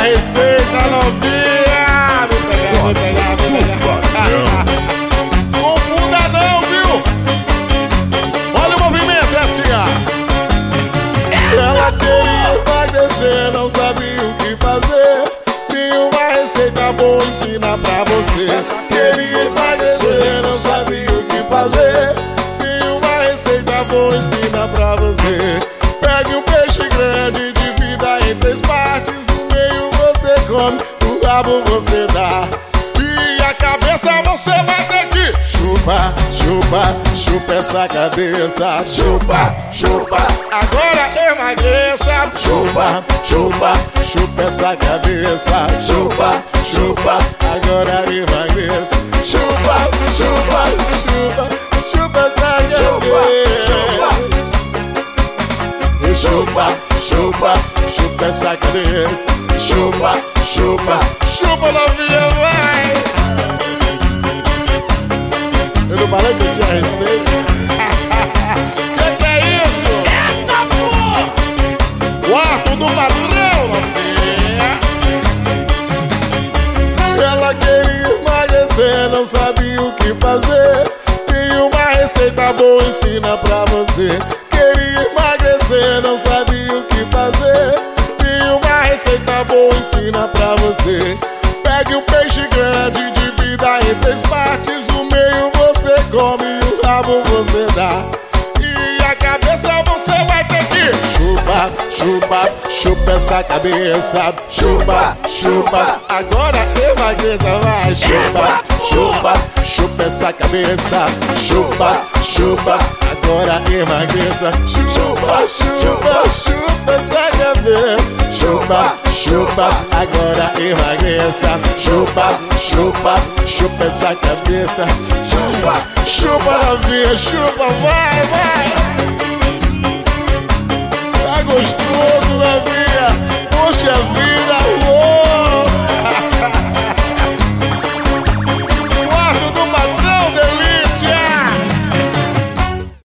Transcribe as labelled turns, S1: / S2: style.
S1: receita novinha. Vou pegar. Confunda não, viu? Olha o movimento, é assim, ó. Ela queria emagrecer, não sabia o que fazer. Tem uma receita boa, ensina pra você. Queria emagrecer, não sabia o que fazer. Tem uma receita boa, ensina pra você. Pegue um peixe grande, divida em 3 partes. O meio você come, o rabo você dá. E a cabeça você vai ter que chupa, chupa essa cabeça. Chupa, agora emagreça. Chupa essa cabeça. Chupa, agora emagreça. Chupa essa cabeça. Chupa essa cabeça. Chupa novinha, vai. Eu não falei que eu tinha receita. Que é isso?
S2: Eita porra!
S1: O arco do patrão, novinha. Ela queria emagrecer, não sabia o que fazer. Tem uma receita boa, ensina pra você. Queria emagrecer, não sabia o que fazer. Tem uma receita boa, ensina pra você. Pegue um peixe grande, divida em 3 partes. O meio você come e o rabo você dá. E a cabeça você vai ter que chupa essa cabeça. Chupa, agora emagreça, vai. Chupa essa cabeça. Chupa, agora emagreça. Chupa essa cabeça. Chupa, agora emagreça. Chupa essa cabeça. Chupa novinha, chupa, vai.